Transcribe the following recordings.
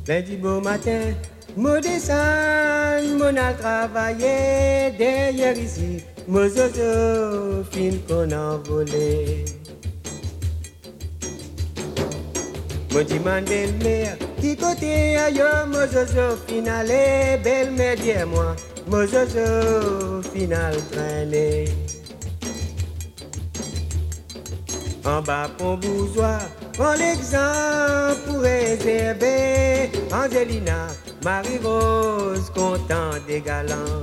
Lundi beau matin, me descend, mon a travaillé derrière ici, mon zozo fin qu'on a volé. Mon demande belle-mère, qui côté ailleurs, mon zozo finale, belle-mère dis-moi, mon zozo final traîné. En bas pour bourgeois, prends l'exemple pour réserver Angelina, Marie-Rose, content des galants.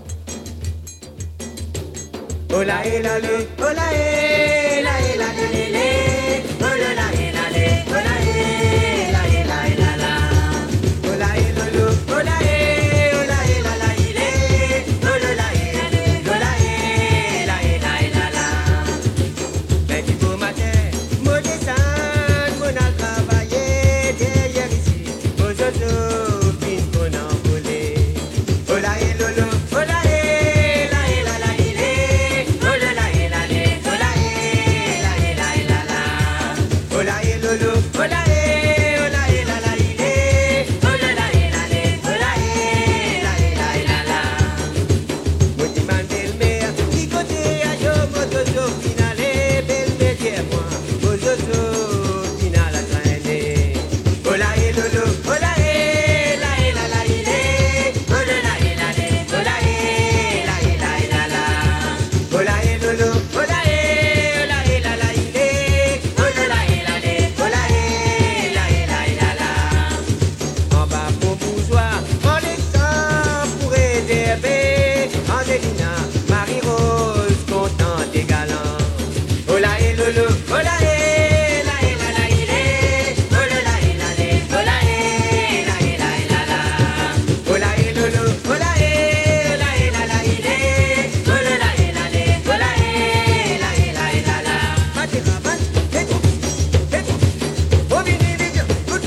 Ola et la le, ola et la et la le le, ola la et la le, ola et la et la et la la, ola et le lo, ola et la la il est, ola la et la le, ola et la et la et la la. Lundi beau matin, mon descend, mon a travaillé derrière ici, mon zozo fin qu'on a volé. Ola et le lo, ola et la et la la il est, ola la et la le, ola et la et la et la la, ola et le lo, ola et la la il est, ola la et la le, ola et la et la et la la. Mon demande belle-mère, qui côté à yo, mon zozo finale, belle-mère dis-moi, mon zozo final a traîné. Ola et le lo, ola et la la il est, ola la et la le, ola et la et la et la la, ola et le lo, ola et la la il est, ola la et la le, ola et la et la et la la. En bas pour bourgeois, en exemple pour réserver Angelina, Marie-Rose, content des galants. Ola et le lo, ola et la la il est, ola la et la le, ola et la et la et la la, ola et le lo, ola et la la il est, ola la et la le, ola et la et la et la la. Matira, mat, et au vini vite,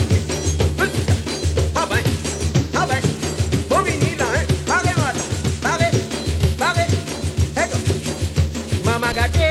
ah ben, au vini là, hein, barrez-moi là, barrez, et maman gâtée.